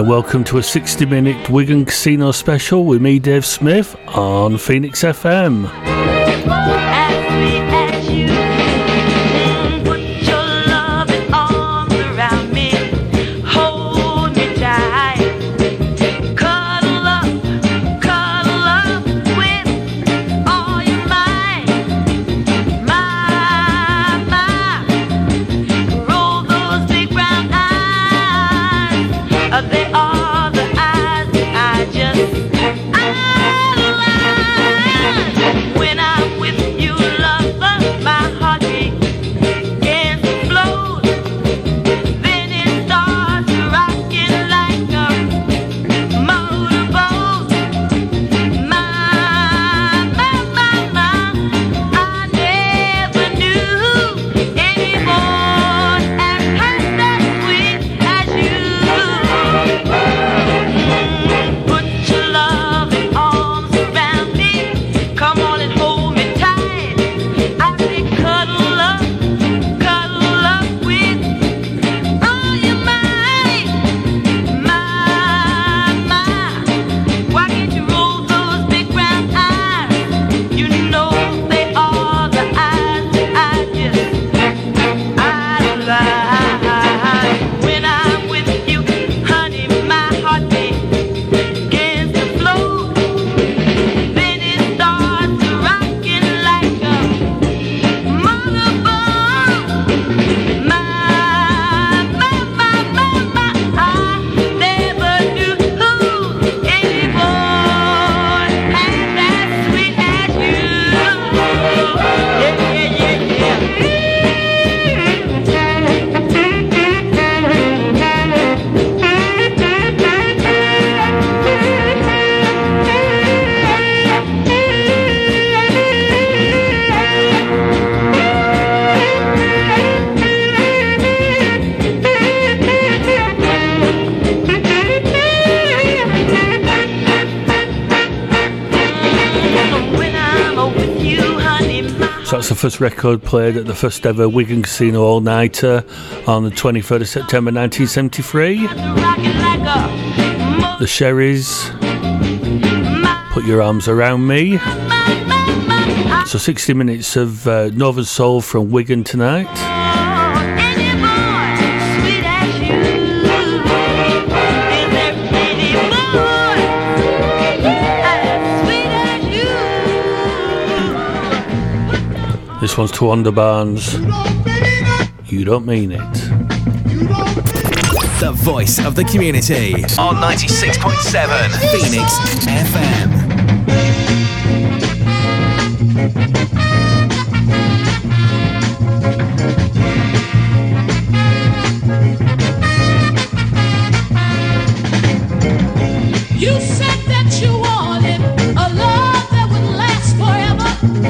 welcome to a 60-minute Wigan Casino special with me, Dave Smith, on Phoenix FM. That's the first record played at the first ever Wigan Casino all-nighter on the 23rd of September 1973. The Sherries, Put Your Arms Around Me. So 60 minutes of Northern Soul from Wigan tonight. This one's to Wanda Barnes. You Don't Mean It. The voice of the community on 96.7 Phoenix FM. You said that you wanted a love that would last forever.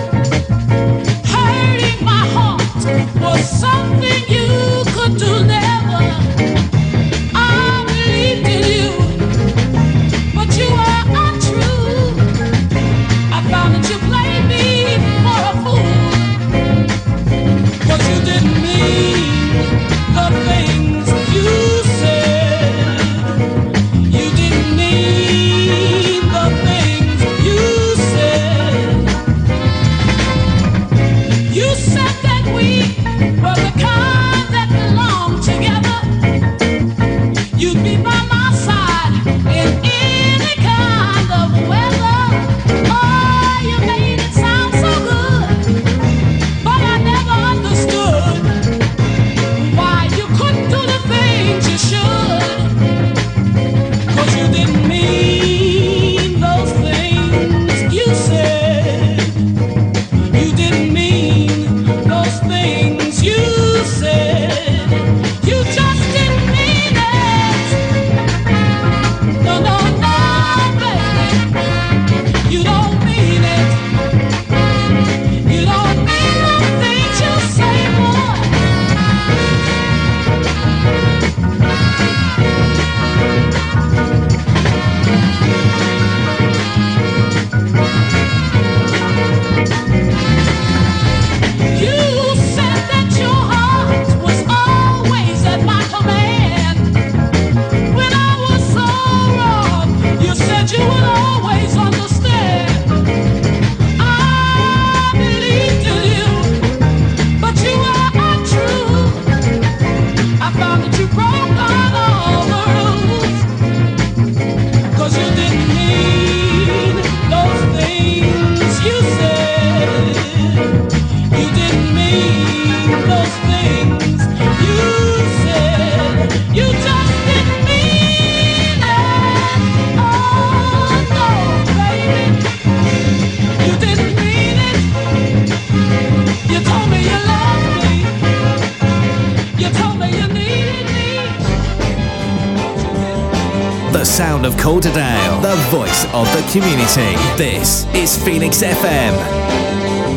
Was something you could do never. I believed in you, but you were untrue. I found that you played me for a fool, but you didn't mean the things you said. You didn't mean the things you said. You said that we were the kind that sound of Calderdale, the voice of the community. This is Phoenix FM.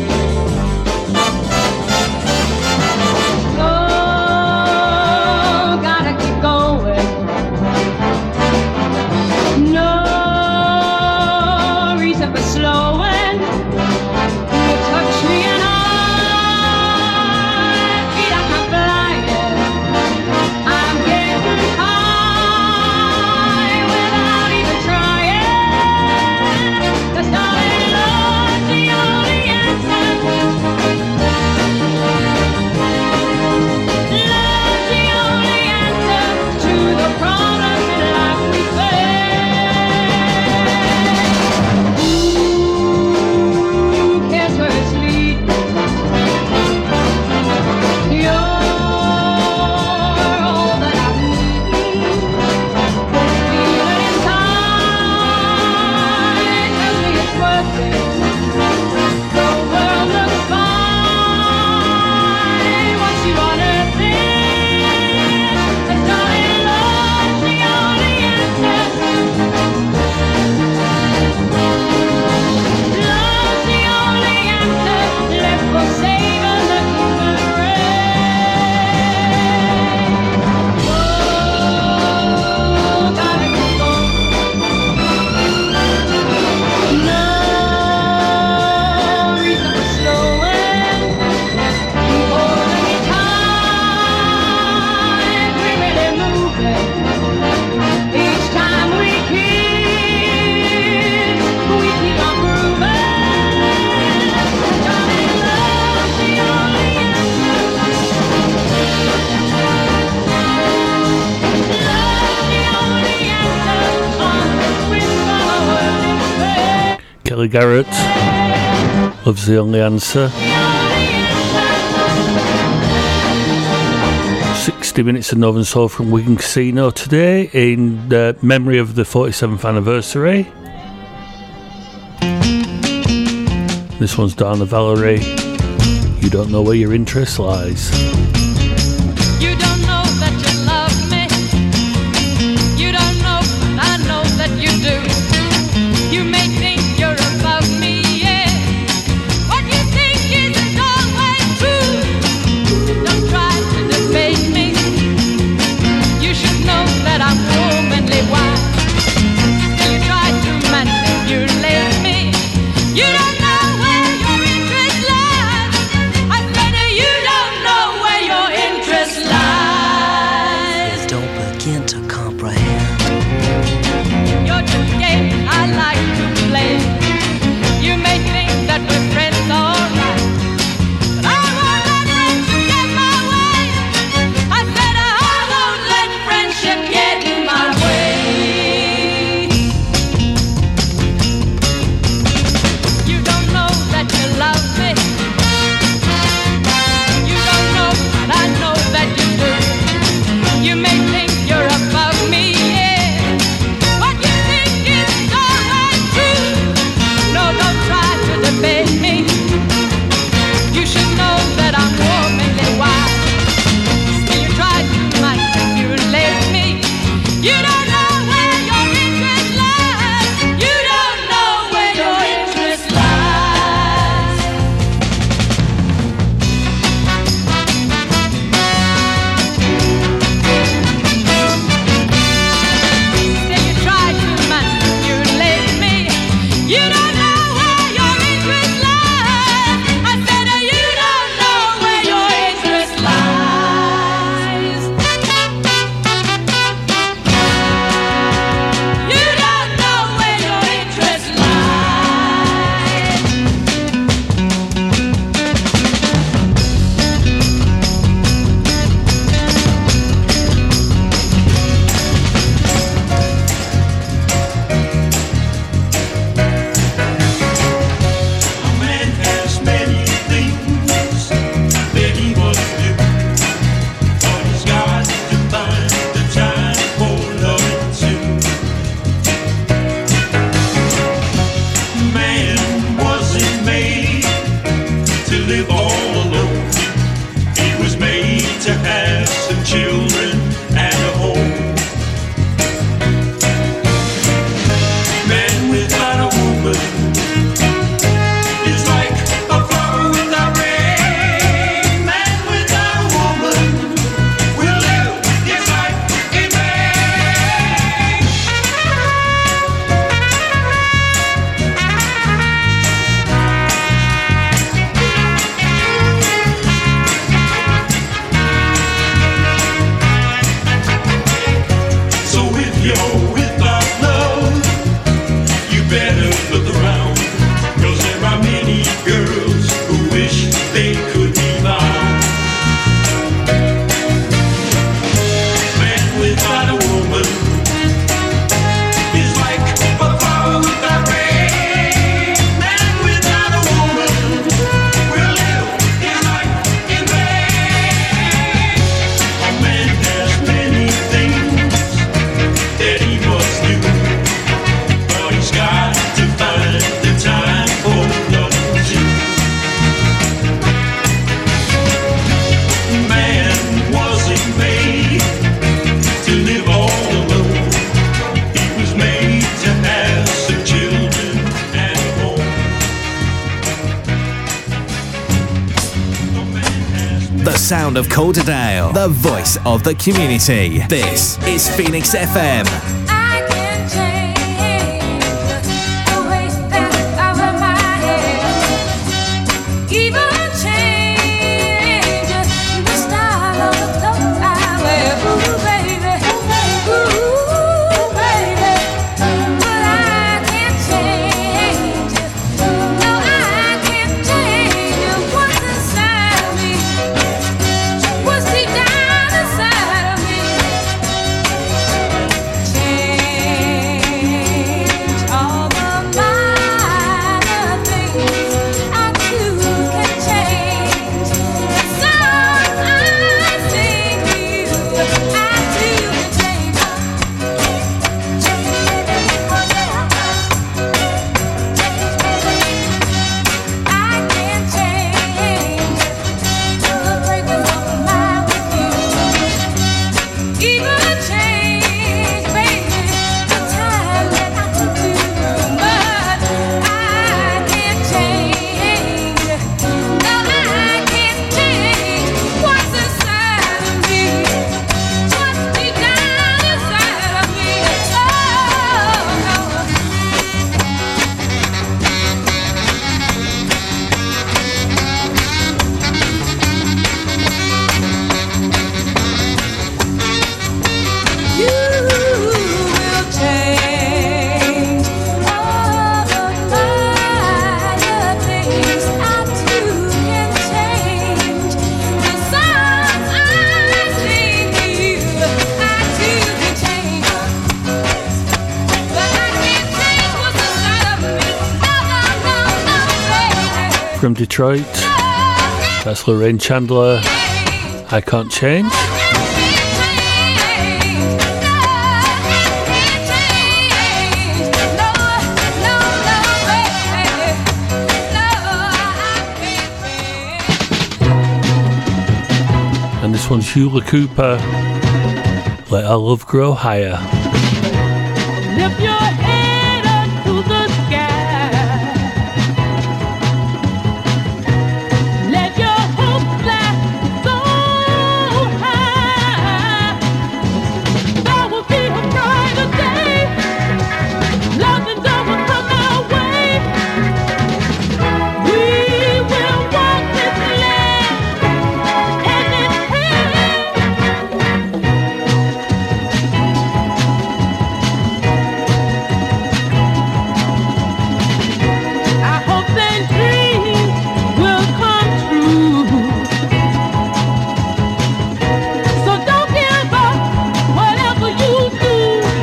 Kelly Garrett, Love's the Only Answer. 60 minutes of Northern Soul from Wigan Casino today in memory of the 47th anniversary. This one's Donna Valerie, You Don't Know Where Your Interest Lies. You don't know that you love me. You don't know, but I know that you do. You may think you're above me, yeah. What you think isn't always true. Don't try to debate me. You should know that I'm womanly wise. You try to manipulate me. You don't know where your interest lies. I said you don't know where your interest lies. You don't begin to comprehend. You're just game I like to play. You may think that we're friends, alright, but I won't let friendship get my way. I said I won't let friendship get in my way. You don't know that you love me. You don't know, but I know that you do. You may think you're above me, yeah. What you think is always true. No, don't try to debate me. You should know that I'm womanly wise. Still you try to manipulate me. You don't know where your interest lies. You don't know where your interest lies. Still you try to manipulate me. You don't know where your interest lies. I said you don't know where your interest lies. You don't know where your interest lies. A man has many things that he must do, but he's got to find the time for loving too. Man wasn't made to live all alone. He was made to have some children and a home. sound of Calderdale, the voice of the community. This is Phoenix FM. I can change the way that I wear my hair, even change the style of the clothes I wear. Ooh, baby, but I can't change. No, I can't change what's inside of me, what's deep down inside of me. Change all the minor things I too can change. The songs I sing you, I too can change. I can change the breakers of my with you. Even change, baby, the time that I took to, but I can't change. No, I can't change what's inside of me, what's deep down inside of me. Oh, no. You will change all the minor things I too can change. The songs I sing you, I too can change. But I can't change what's inside of me. No, baby. From Detroit, that's Lorraine Chandler. I Can't Change. And this one's Hula Cooper. Let Our Love Grow Higher. Lift your head up to the sky. Let your hope fly so high. There will be a brighter day. Love and joy will come our way. We will walk this land and in our hopes and dreams will come true. So don't give up, whatever you do.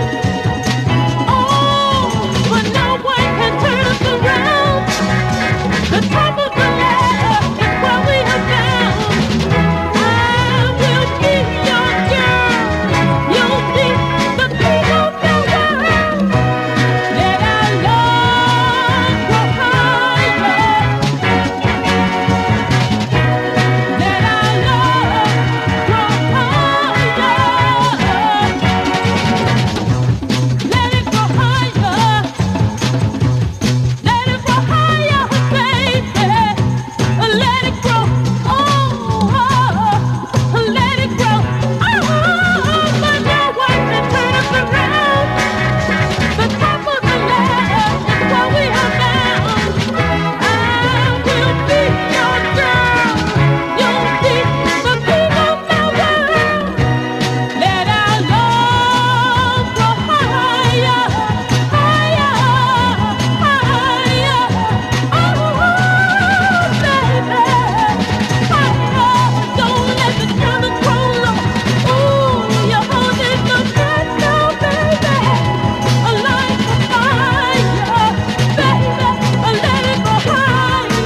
Oh, but no one can turn us around. The top of the ladder is where we have found. I will be your girl. You'll be the king of the world. Let our love grow higher. Let our love grow higher. Let it grow higher. Let it grow higher, baby. Let it grow. Oh, let it grow. Oh, but no one can turn us around. The top of the ladder is what we have found. I will be your girl. You'll be the king of the world. Let our love grow higher, higher, higher. Oh, baby, higher. Don't let the candle grow low. Ooh, you're holding the thread now, baby. A light of fire, baby. Let it go higher,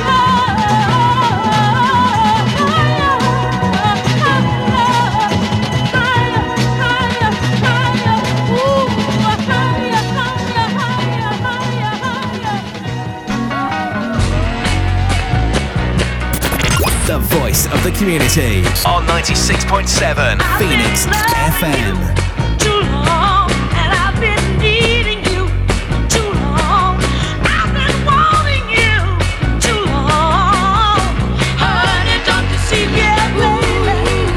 The voice of the community on 96.7 Phoenix FM. Too long, and I've been needing you. Too long, I've been wanting you. Too long, honey, don't you see? Yeah, baby.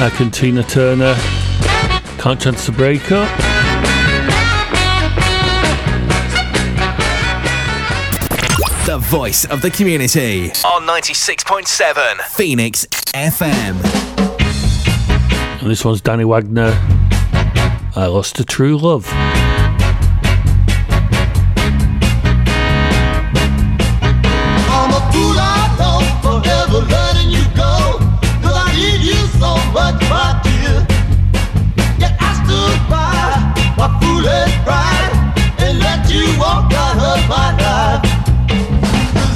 Hack and Tina Turner, Can't Chance to Break Up. The voice of the community on 96.7 Phoenix FM. And this one's Danny Wagner, I Lost a True Love. I'm a fool, I know, forever letting you go. 'Cause I need you so much, my dear. Yet I stood by my foolish pride and let you walk out of my life. 'Cause I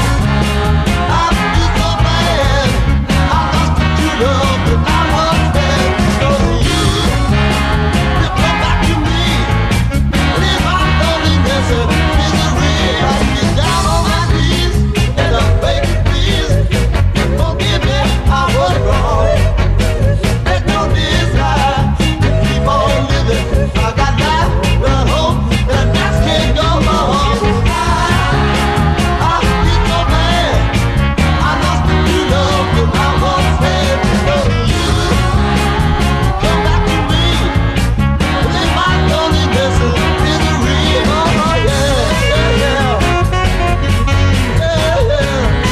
feel so bad. I lost the true love that I was bad. So you come back to me. Leave my loneliness and misery. I get down on my knees and I beg you please. Forgive me, I was wrong. There's no desire to keep on living. I got life, the hope, and that can't go wrong. I feel so bad. I lost the true love that I once had. So you come back to me. Leave my loneliness and misery. Oh yeah, yeah, yeah. Yeah, yeah.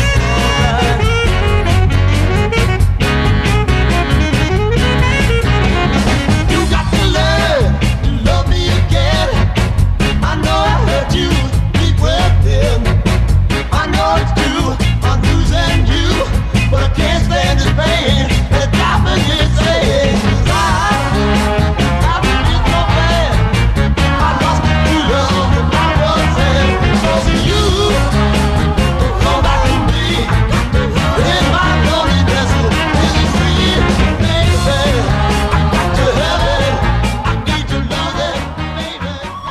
You got to learn to love me again. I know I hurt you deep within. I know it's true, I'm losing you, but I can't stand this pain. It's driving me insane. 'Cause I feel so bad. I lost the true love that I once had. So you come back to me. In my loneliness and misery, baby, I got to have it. I need to lose it, baby.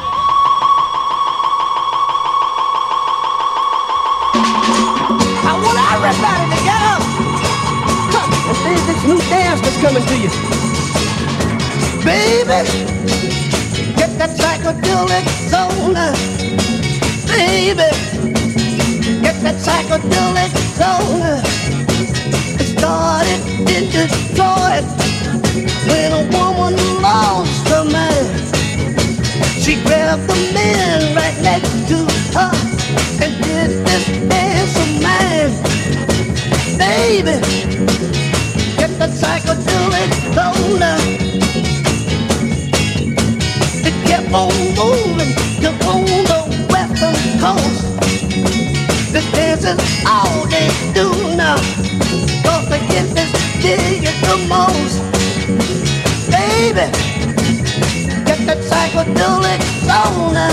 I want everybody to get up. Come and see this new dance that's coming to you. Baby, get that psychedelic zone. Baby, get that psychedelic zone. It started in Detroit when a woman lost her man. She grabbed the man right next to her and did this dance of mine. Baby, get the psychedelic zone. It kept on moving till on the western coast. The dance is all they do now, 'cause the hippies dig it the most. Baby, get that psychedelic zone.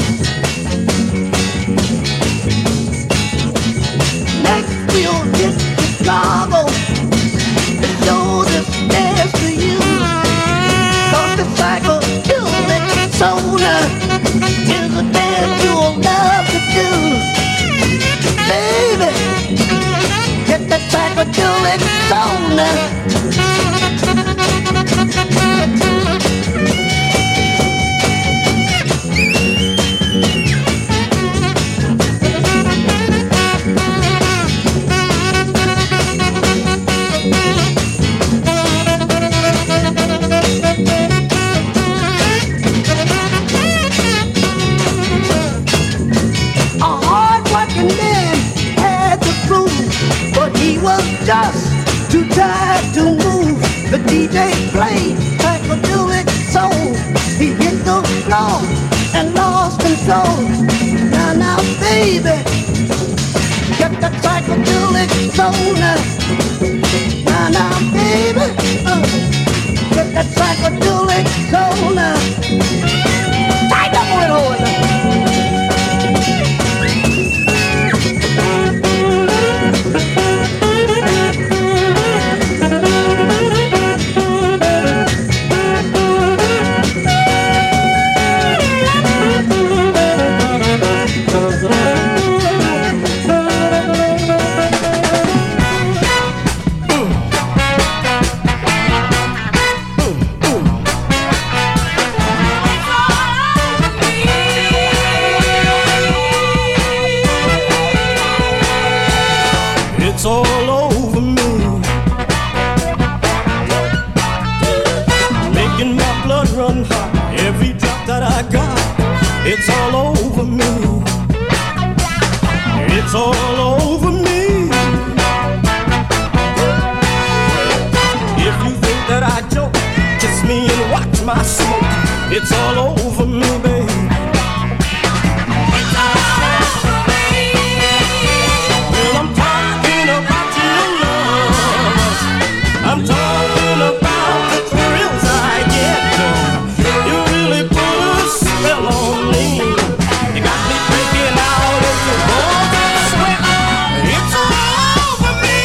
Next we'll hit Chicago to show this dance to you. 'Cause the psychedelic zone is a dance you'll love to do. Baby, get that psychedelic zone. A hard-working man had to prove, but he was just too tired to move. The DJ played psychedelic soul. He hit the floor and lost control. Now, baby, get that psychedelic zone. Now, baby, get that psychedelic zone. Tight up with hold. making my blood run hot. Every drop that I got, it's all over me. It's all over me. If you think that I joke, kiss me and watch my smoke. It's all over me, babe. Well, I'm talking about your love. I'm talking about the thrills I get. You really put a spell on me. You got me breaking out into balls of sweat. It's all over me.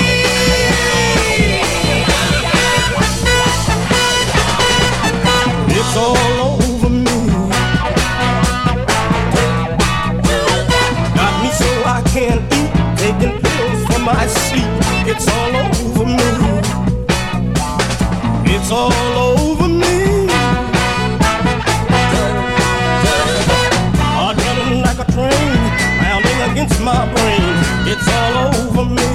It's all over me. Got me so I can't eat, taking pills for my sleep. It's all over me. It's all over me. Heart running like a train, pounding against my brain. It's all over me.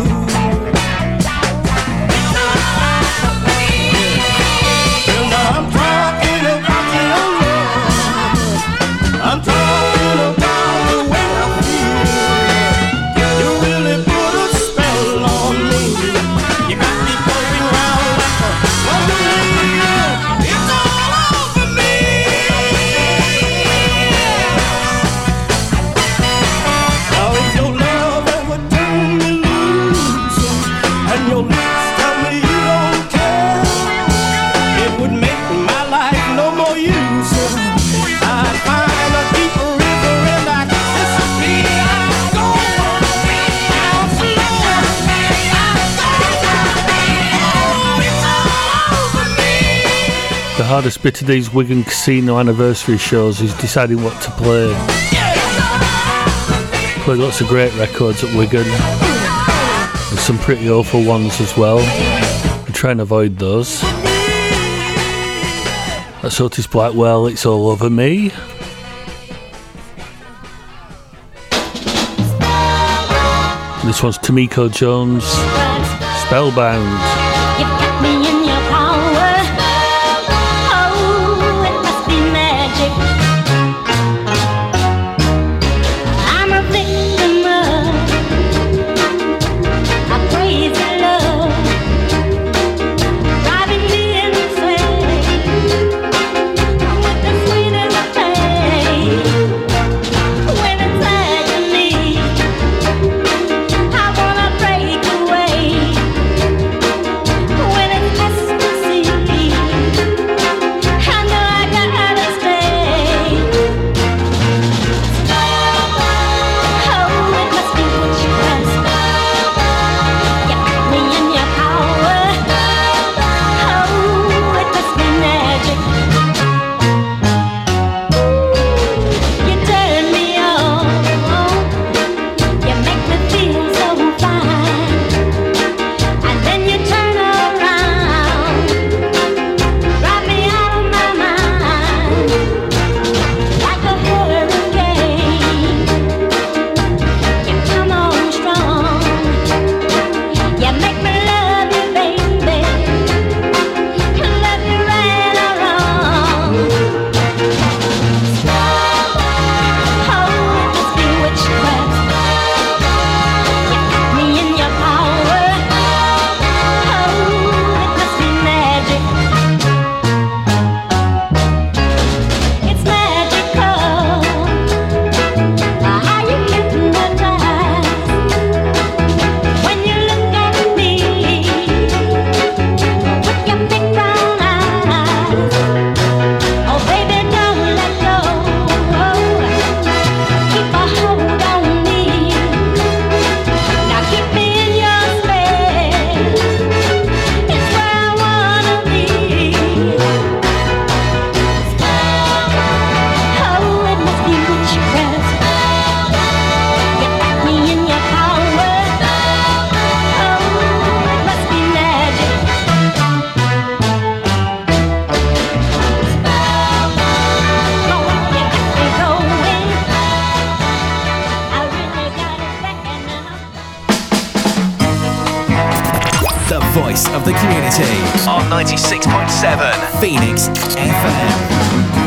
Well, now I'm talking about your love. I'm talking about the way I feel. You really put a spell on me. You got me bumping round like a wheel. It's all over me. Now if your love ever turned me loose and your lips tell me you don't care, it would make my life no more use. I'd find a deeper river and I'd disappear. I'd go down slow. It's all over me. The hardest bit of these Wigan Casino anniversary shows is deciding what to play. Played lots of great records at Wigan, and some pretty awful ones as well. I try and avoid those. That's Otis Blackwell, It's All Over Me. This one's Tamiko Jones, Spellbound. You've got me in your power. Oh, it must be magic. I'm a victim of a crazy love, driving me insane with the sweetest pain. When it's agony, I wanna break away. When it's ecstasy, I know I gotta stay. Oh, it must be witchcraft. You got me in your power. Oh, it must be magic. You turn me on. You make me feel so fine. And then you turn around, drive me out of my mind, like a hurricane. You come on strong, you make me love you, baby, love you right or wrong. Oh, it must be witchcraft. You got me in your power. Oh, it must be magic. It's magical. How you hypnotize when you look at me with your big brown eyes. Oh, baby, don't let go. Keep a hold on me. Now keep me in your space. It's where I wanna be. Oh, it must be witchcraft. You got me in your power. Oh, it must be magic. Oh, you got me going. I really got it back now. The voice of the community on 96.7 96.7 Phoenix FM.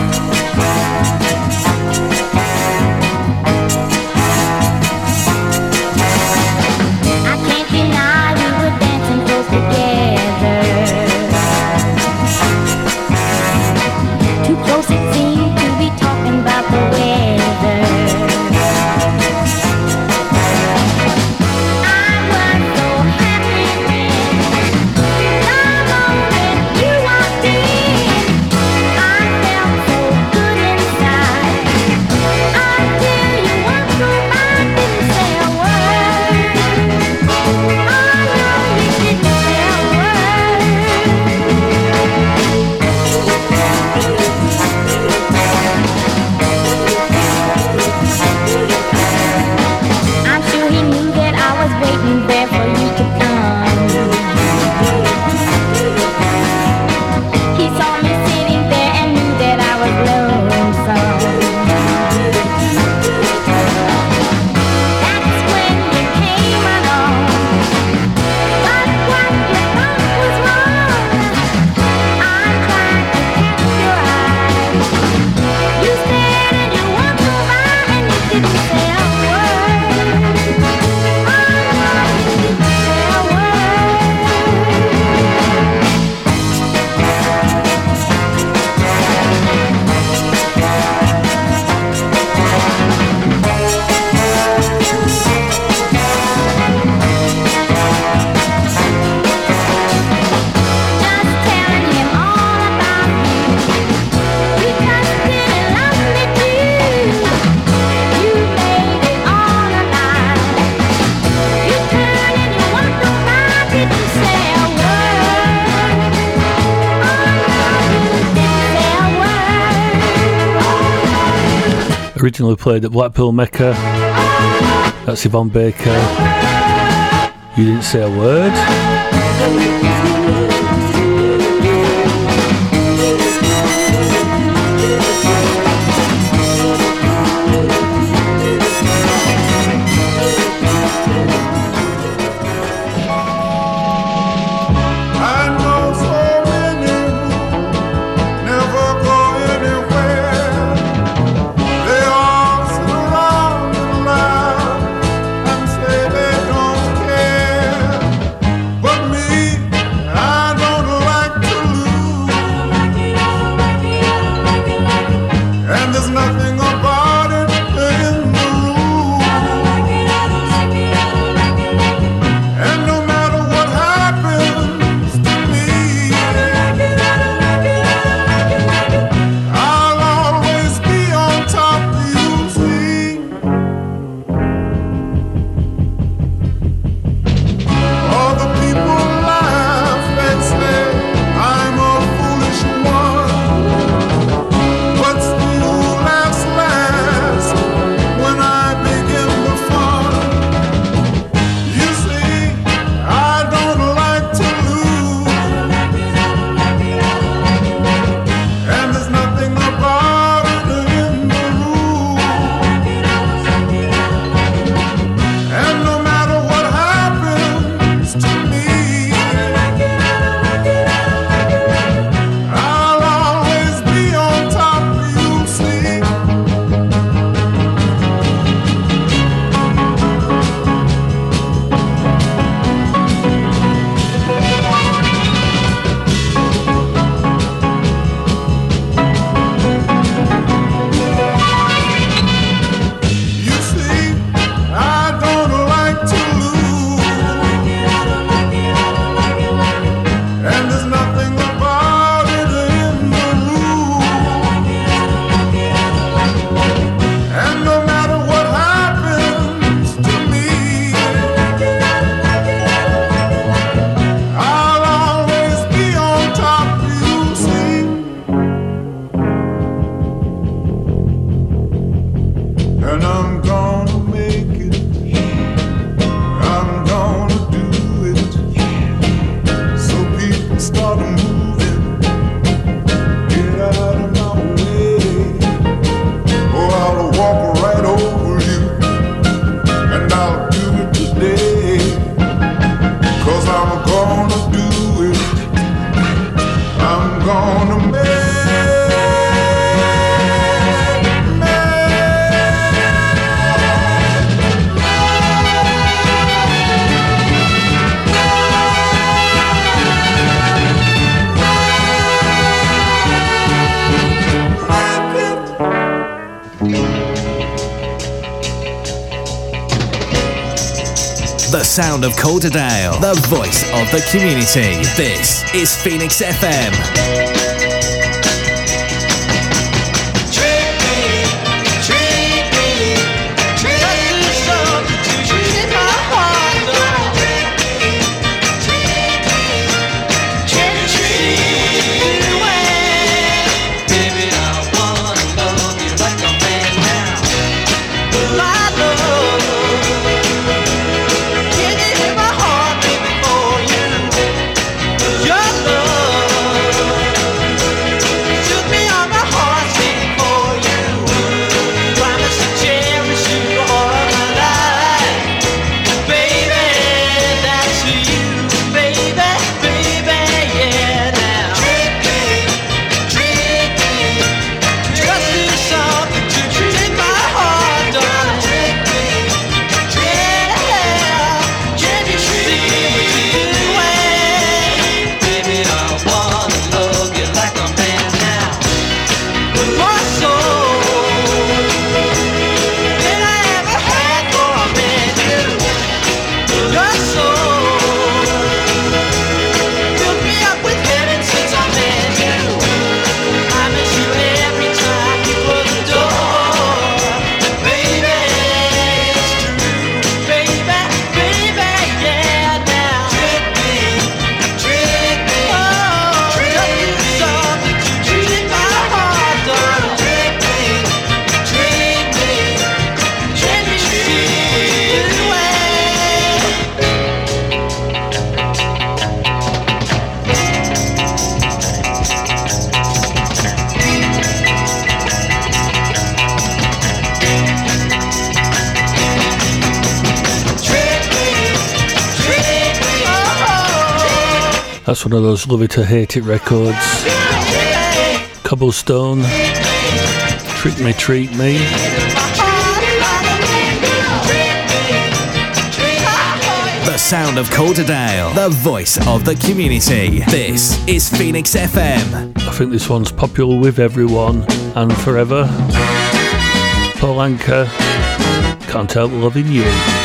Originally played at Blackpool Mecca. That's Yvonne Baker. You Didn't Say a Word. But me, sound of Calderdale, the voice of the community. This is Phoenix FM. That's one of those love it or hate it records. Cobblestone, Trick Me, Treat Me. The sound of Calderdale, the voice of the community. This is Phoenix FM. I think this one's popular with everyone and forever. Paul Anka, Can't Help Loving You.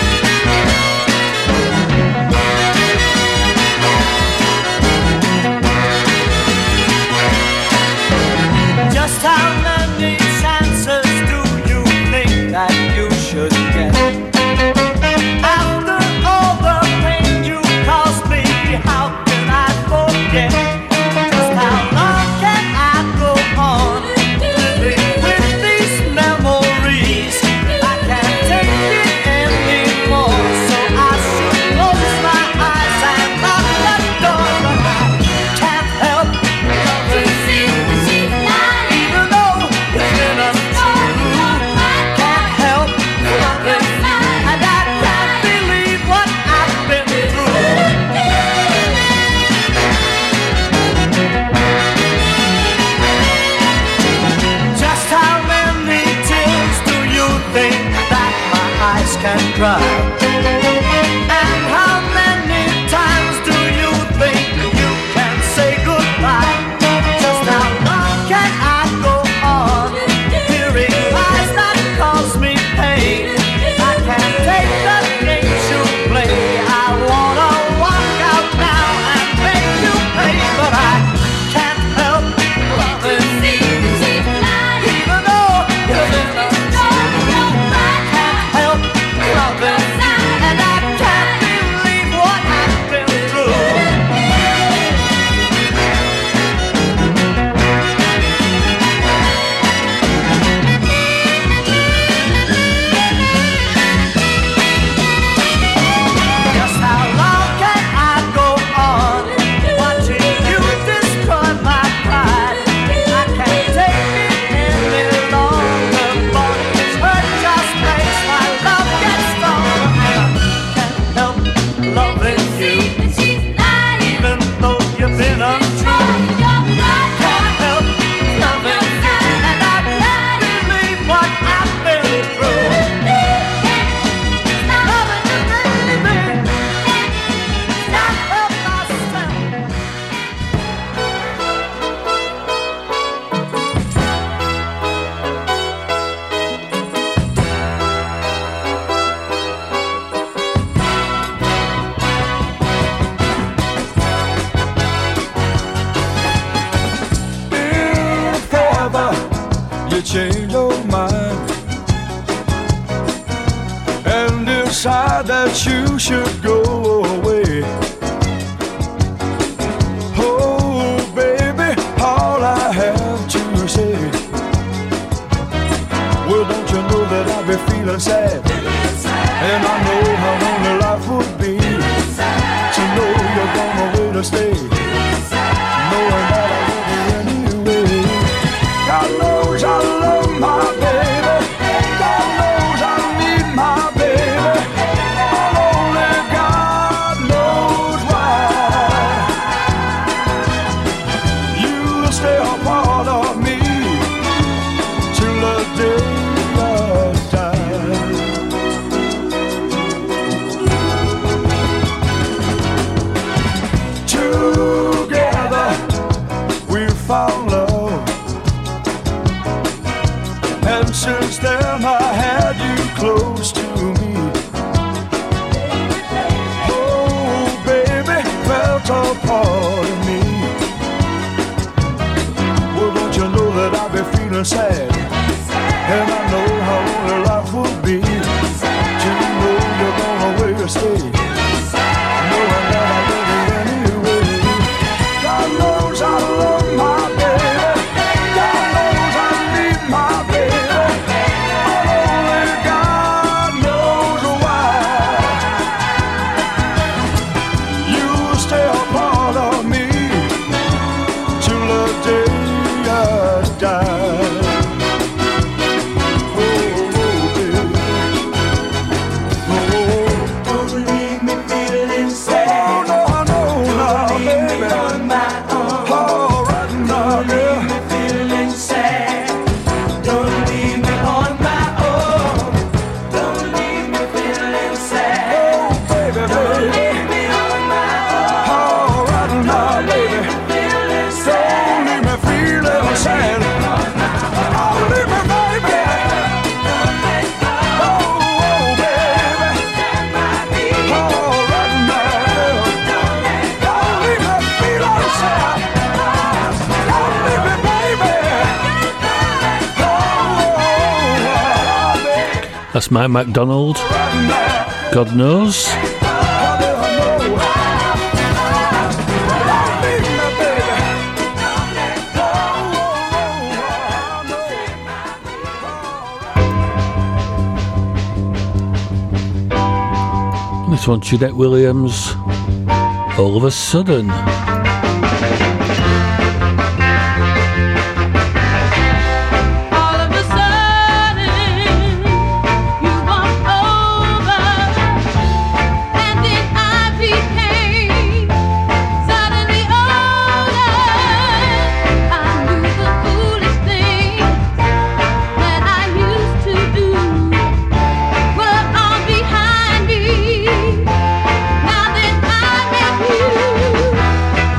Just how many chances do you think that you should get? After all the pain you caused me, how can I forget? Just how long can I go on living with these memories? I can't take it anymore, so I should close my eyes and lock the door. But I can't help loving you. Can cry. And how many times do you think you can say goodbye? Just how long can I go on hearing lies that cause me pain? I can't take the games you play. I wanna walk out now and make you pay, but I can't help loving you. Even though you're in a can't help loving you. you change your mind and decide that you should go away. Oh, baby, all I have to say, well, don't you know that I've been feeling sad? And I know how lonely life would be to know you're gone away to stay, knowing that I love you anyway. God knows I love my baby. God knows I need my baby. But only God knows why. You'll stay a part of me till the day I die. Together we found love, and since then I had you close to me. Oh, baby, felt a part of me. Well, don't you know that I've been feeling sad? And I know how lonely life would be till you know you're gone away to stay, knowing that I love you anyway. God knows I love my baby. God knows I need my baby. But only God knows why. You stay a part of me till the day I die. Oh, baby. Oh, don't leave me feeling sad. Oh, no, baby. On my own. Oh, right now, girl. Don't leave me feeling sad. Don't leave me on my own. Don't leave me feeling sad. Oh, baby, don't leave me on my own. Oh, right now, baby. Feeling sad. Don't leave me feeling sad. Oh, leave me, baby. Oh, baby. Oh, right now, don't leave me feeling sad. Don't leave me, baby. Oh, That's Mike MacDonald. God knows. This one, Jeanette Williams. All of a sudden. All of a sudden, you walked over, and then I became suddenly older. I knew the foolish things that I used to do were all behind me. Now that I met you,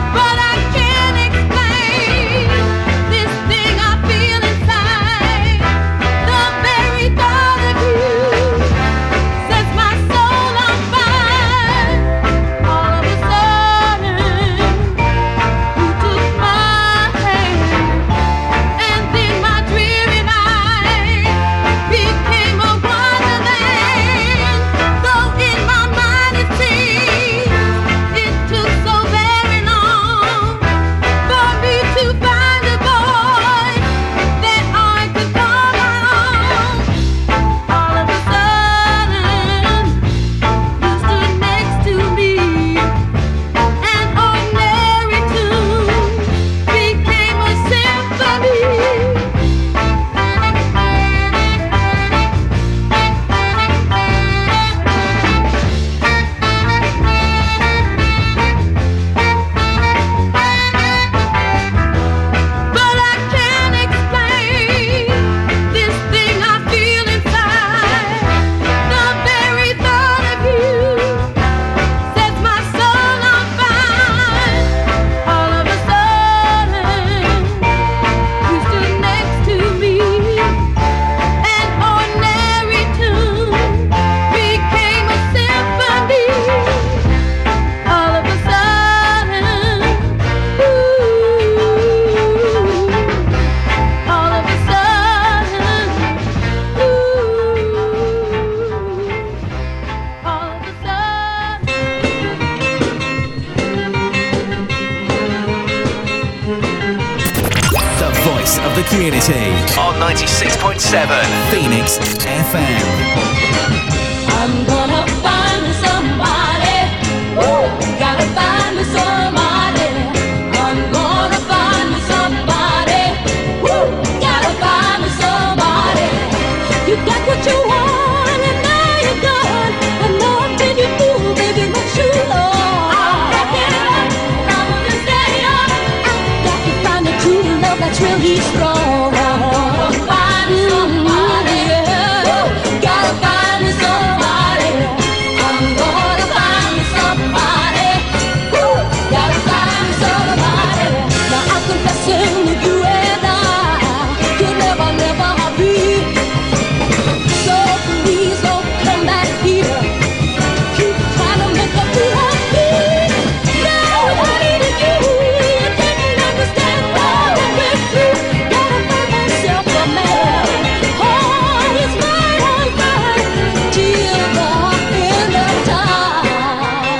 Community on 96.7 Phoenix FM. I'm gonna find me somebody. Woo! Gotta find me somebody. I'm gonna find me somebody. Woo! Gotta find me somebody. You got what you want and now you're gone. And now can you fool, baby, what you love? I'm gonna stay up. Got to find a true love that's really strong. I'm gonna find me somebody. Woo! Gotta find me somebody. I'm gonna find me somebody. Woo! Gotta find me somebody. Now I'm confessing with you and I could never, never be. So please don't come back here. Keep trying to make up to us. Now I needed you. You didn't understand what I went through. Gotta find myself a man. Oh, it's mine, till the end of time.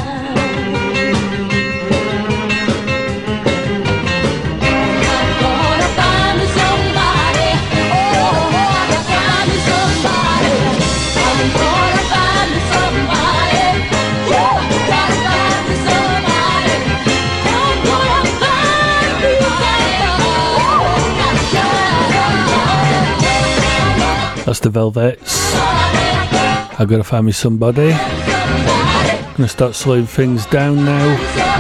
I'm gonna find me somebody. Oh, I gotta find me somebody. I'm gonna find me somebody. Yeah, gotta find me somebody. I'm gonna find me somebody. That's the Velvets. I've got to find me somebody. I'm going to start slowing things down now.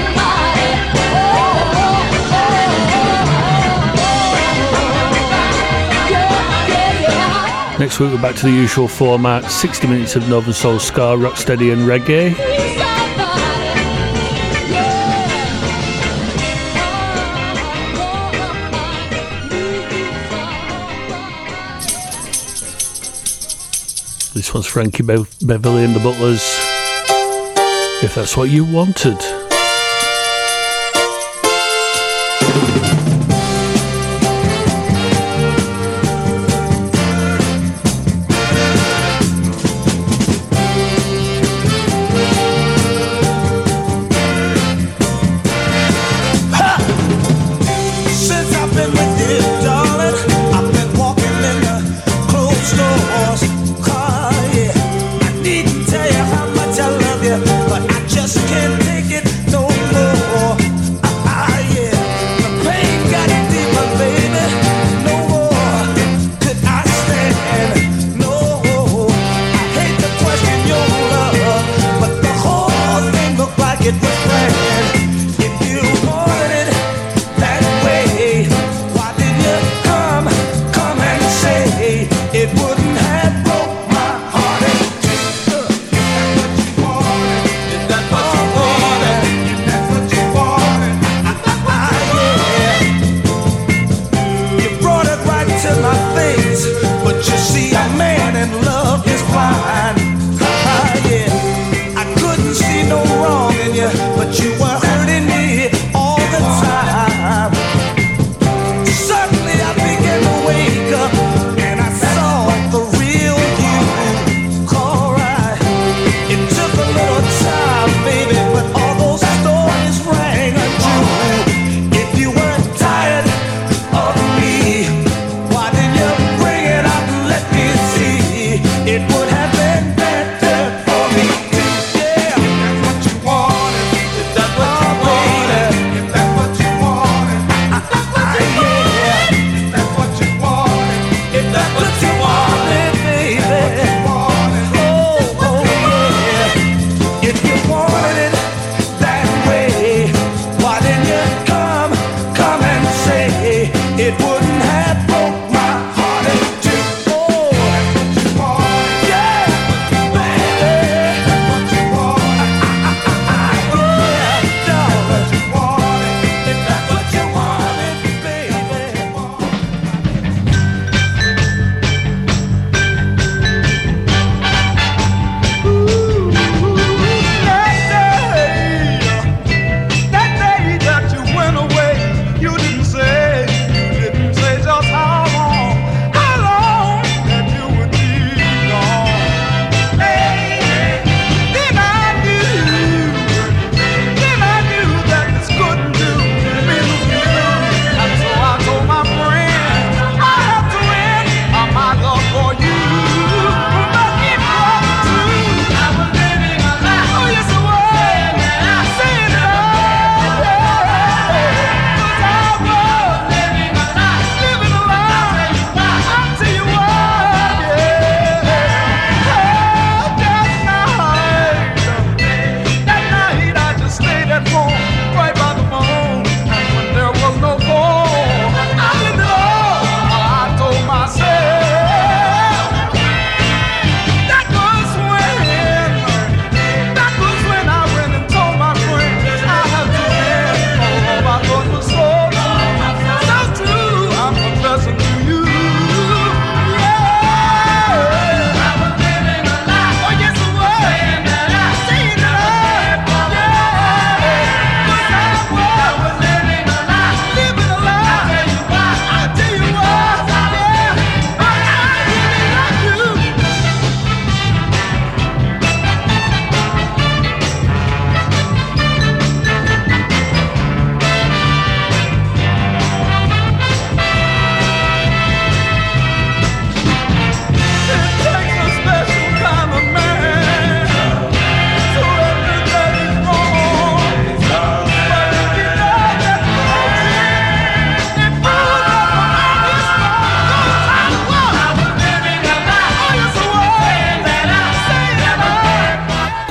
Next week we're back to the usual format, 60 minutes of Northern Soul, Ska, Rocksteady and Reggae. This one's Frankie Beverly and the Butlers, If That's What You Wanted. Since I've been with you, darling, I've been walking in the clothes stores. Yeah. I needn't tell you how much I love you, but I just can't take it no more. Yeah. The pain got deeper, baby. No more could I stand. No, I hate to question your love, but the whole thing looked like it was planned. If you wanted it that way, why did you come and say it wouldn't have broke my heart? If that's what you wanted, if that's what you wanted, yeah. You brought it right to my face, but you see a man in love is blind. Yeah. I couldn't see no wrong in you, but you were hurting me all the time. Suddenly I began to wake up and I saw the real you. Alright, it took a little time, baby, but all those stories rang true. If you weren't tired of me, why didn't you bring it out and let me see? It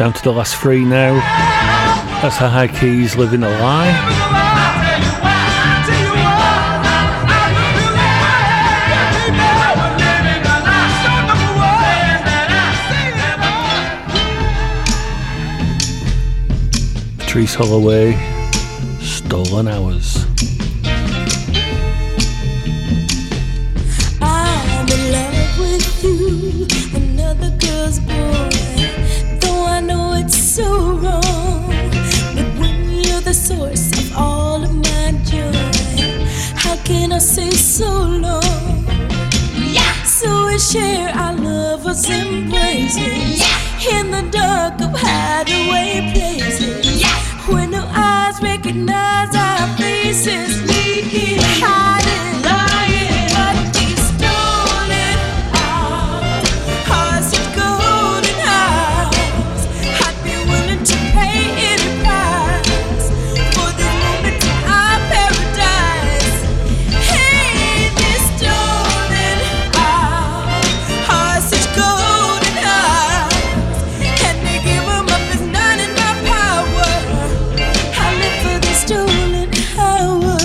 Down to the last three now. That's the High Keys, Living a Lie. Patrice Holloway, Stolen Hours. I'm in love with you, another girl's boy. Though I know it's so wrong, but when you're the source of all of my joy, how can I say so long? Yeah. So we share our lovers' embraces, in the dark of hideaway places. Yeah. When no eyes recognize our faces, sneaking, hiding, lying, but these stolen hours are such golden hours. I'd be willing to pay any price for this moment in our paradise. Hey, these stolen hours are such golden hours. Can they give them up? It's not in my power. I live for the stolen hours.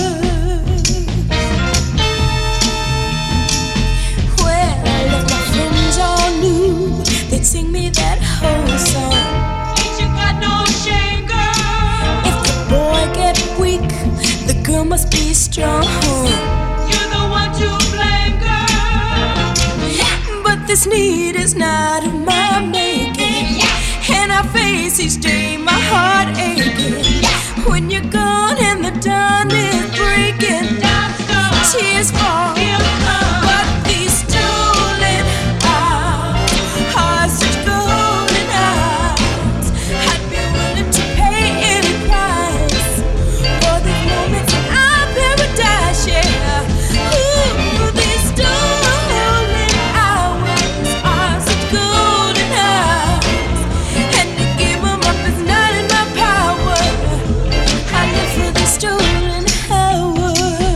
Well, if my friends all knew, they'd sing me that whole song. Ain't you got no shame, girl? If the boy get weak, the girl must be strong. You're the one to blame, girl. But this need is not of my making, and I face each day my heart aching. When you're gone and the dawn is breaking, tears fall, but these stolen hours are such golden hours. I'd be willing to pay any price for these moments in our paradise, yeah. Ooh, these stolen hours are such golden hours, and to give 'em up is not in my power. I live for the stolen hours.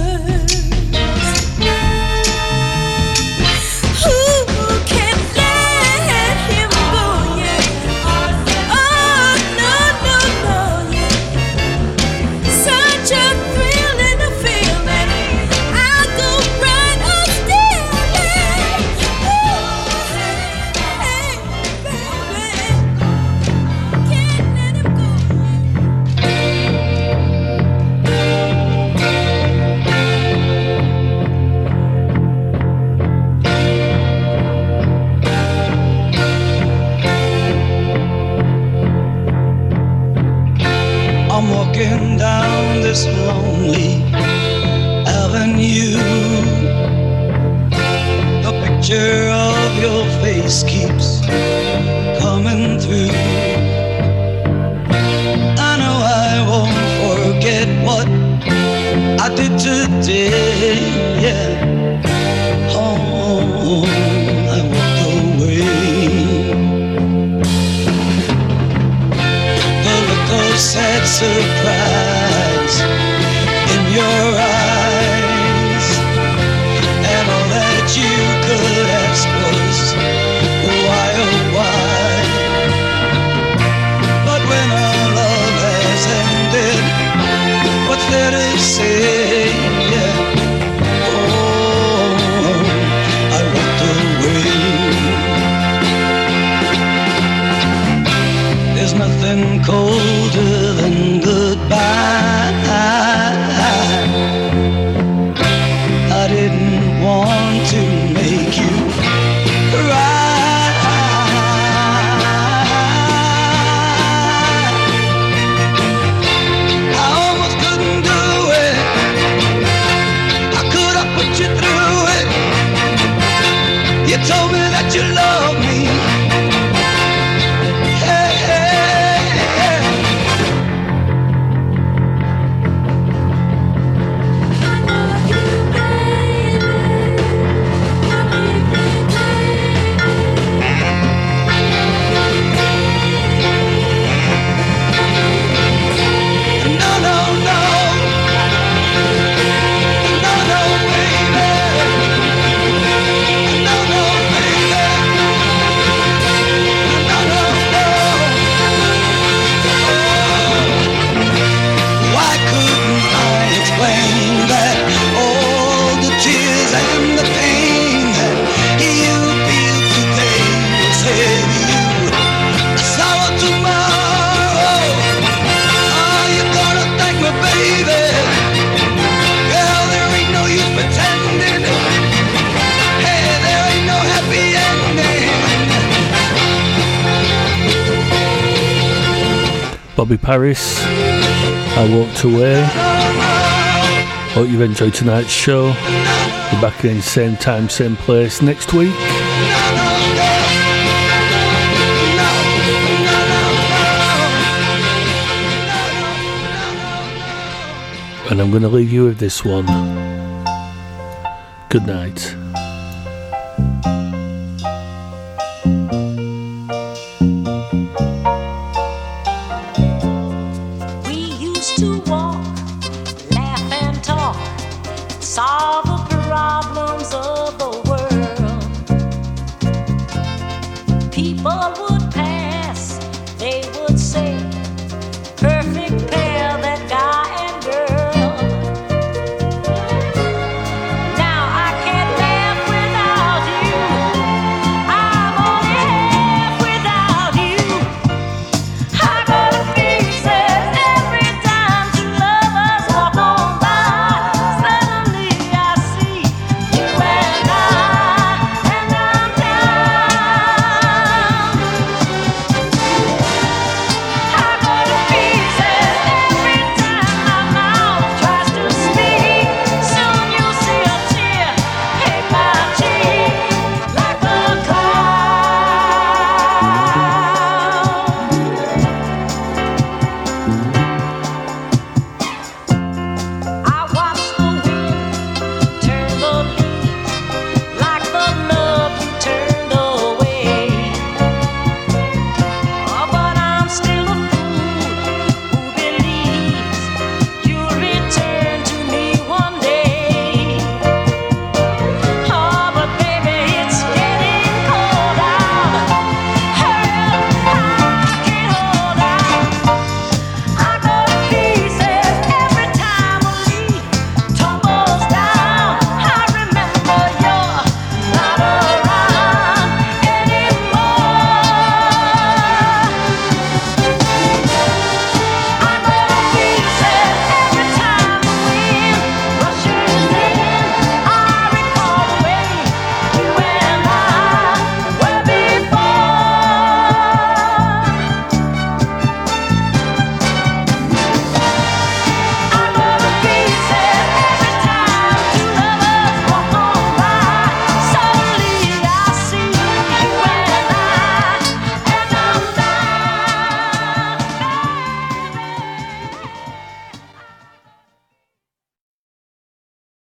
Who can let him go, yeah? Oh, no, no, no, yeah. Such a thrill and a feeling. I'll go right on stealing. Ooh, hey, baby. Can't let him go. I'm walking down this lonely avenue. The picture of your face keeps coming through. I know I won't forget what I did today, yeah. Oh, I walked away. The look of sad surprise in your eyes, and all that you could ask was why, oh why. But when our love has ended, what's there to say, yeah. Oh, I walked away. There's nothing colder than goodbye. I didn't want to make you cry. I almost couldn't do it. How could I put you through it? You told me that you love me. Hey, hey, hey. No, no, baby. No, no, baby. Bobby Paris, I Walked Away. Hope you've enjoyed tonight's show. We're back again same time, same place next week. And I'm going to leave you with this one. Good night.